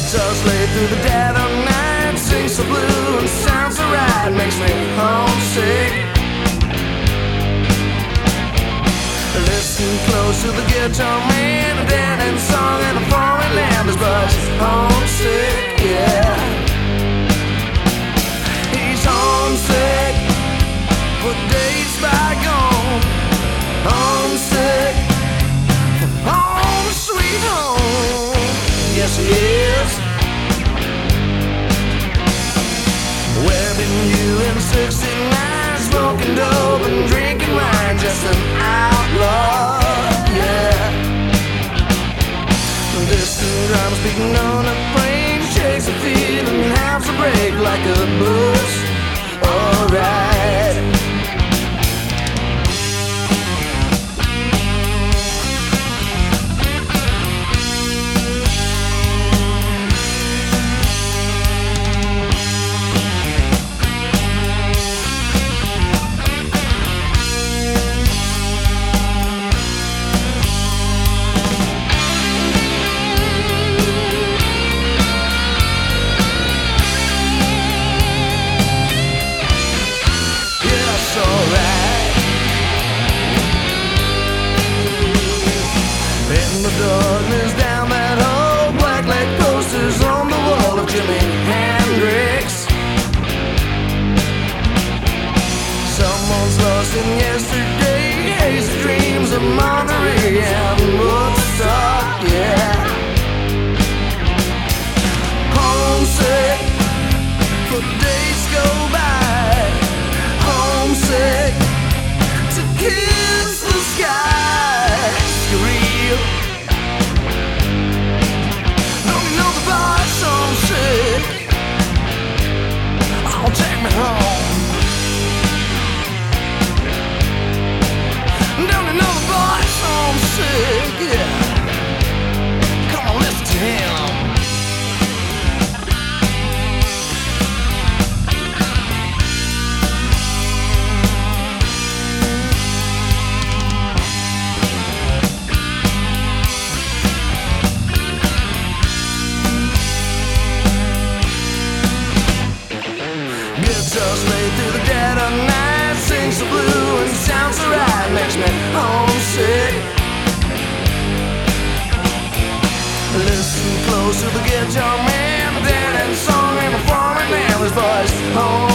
Guitars lay through the dead of night, sings so blue and sounds so right, makes me homesick. Listen close to the guitar man, a dead-end song in a foreign land is but homesick, yeah. He's homesick for days bygone, homesick for home sweet home. Yes he is. Webbing you in 69, smoking dope and drinking wine, just an outlaw, yeah. Distant drums beating on a plane, shakes a feeling, halves a break like a blues. Alright. In the darkness down that hole, blacklight posters on the wall of Jimi Hendrix. Someone's lost in yesterday, hazy dreams of Monterey and Woodstock, yeah. Homesick for days go by, homesick to kiss the sky. Real. Don't you know the boss homesick? Oh, take me home. Don't you know the boss homesick? Yeah. Come on, listen to him. Guitars lay through the dead of night, sings so blue and sounds so right, makes me homesick. Listen close to the guitar man, the dead end song in a foreign land, his voice home.